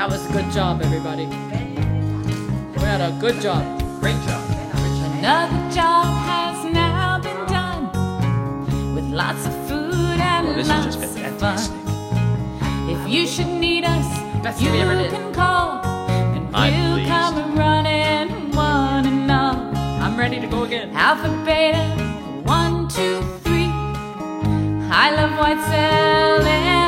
That was a good job, everybody. We had a good job. Great job. Another job has now been done, with lots of food and Well, this has lots just been of fantastic. fun. If you should need us, Best you we ever did. can call, and I'm we'll pleased. come running, one and all. I'm ready to go again. Alpha, beta, 1, 2, 3. I love White Cell.